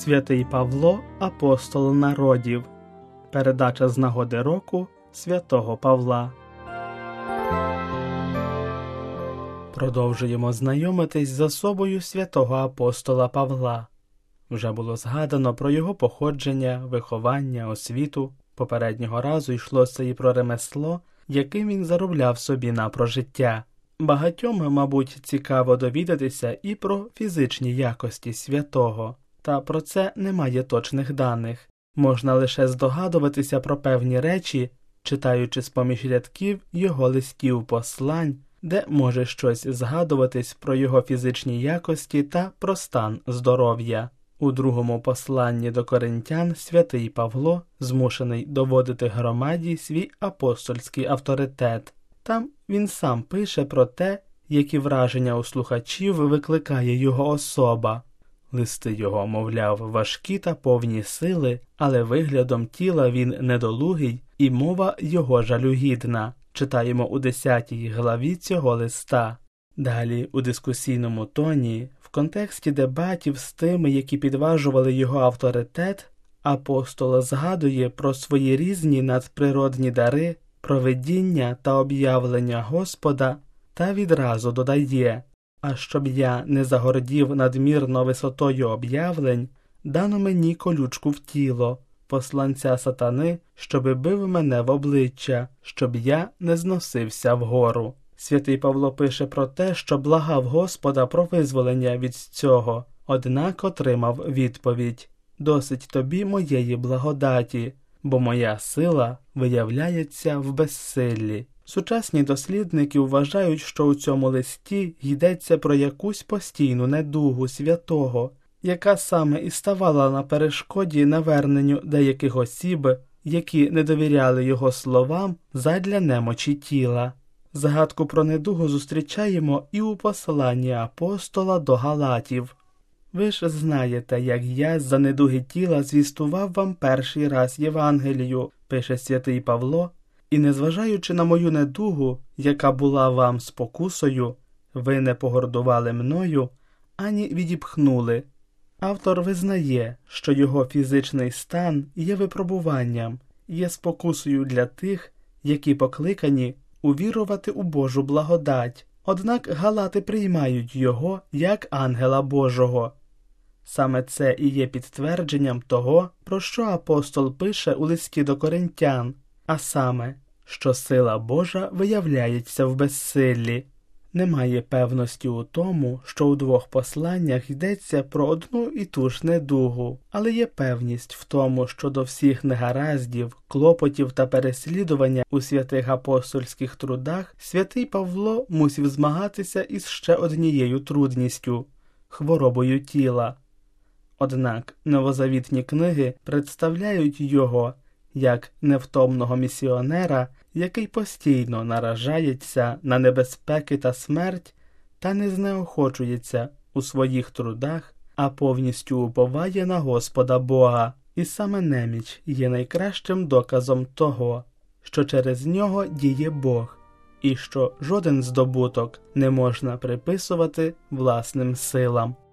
Святий Павло – апостол народів. Передача з нагоди року святого Павла. Продовжуємо знайомитись з особою святого апостола Павла. Вже було згадано про його походження, виховання, освіту. Попереднього разу йшлося і про ремесло, яким він заробляв собі на прожиття. Багатьом, мабуть, цікаво довідатися і про фізичні якості святого. Та про це немає точних даних. Можна лише здогадуватися про певні речі, читаючи з-поміж рядків його листів-послань, де може щось згадуватись про його фізичні якості та про стан здоров'я. У другому посланні до Коринтян святий Павло змушений доводити громаді свій апостольський авторитет. Там він сам пише про те, які враження у слухачів викликає його особа. Листи його, мовляв, важкі та повні сили, але виглядом тіла він недолугий і мова його жалюгідна. Читаємо у 10 главі цього листа. Далі, у дискусійному тоні, в контексті дебатів з тими, які підважували його авторитет, апостол згадує про свої різні надприродні дари, провидіння та об'явлення Господа та відразу додає: «А щоб я не загордів надмірно висотою об'явлень, дано мені колючку в тіло, посланця сатани, щоби бив мене в обличчя, щоб я не зносився вгору». Святий Павло пише про те, що благав Господа про визволення від цього, однак отримав відповідь: «Досить тобі моєї благодаті, бо моя сила виявляється в безсиллі». Сучасні дослідники вважають, що у цьому листі йдеться про якусь постійну недугу святого, яка саме і ставала на перешкоді наверненню деяких осіб, які не довіряли його словам задля немочі тіла. Згадку про недугу зустрічаємо і у посланні апостола до Галатів. «Ви ж знаєте, як я з-за недуги тіла звістував вам перший раз Євангелію», пише святий Павло, «і незважаючи на мою недугу, яка була вам спокусою, ви не погордували мною, ані відіпхнули». Автор визнає, що його фізичний стан є випробуванням, є спокусою для тих, які покликані увірувати у Божу благодать. Однак галати приймають його як ангела Божого. Саме це і є підтвердженням того, про що апостол пише у листі до Коринтян, а саме, що сила Божа виявляється в безсиллі. Немає певності у тому, що у двох посланнях йдеться про одну і ту ж недугу, але є певність в тому, що до всіх негараздів, клопотів та переслідування у святих апостольських трудах святий Павло мусив змагатися із ще однією трудністю – хворобою тіла. Однак новозавітні книги представляють його як невтомного місіонера, який постійно наражається на небезпеки та смерть та не знеохочується у своїх трудах, а повністю уповає на Господа Бога. І саме неміч є найкращим доказом того, що через нього діє Бог, і що жоден здобуток не можна приписувати власним силам.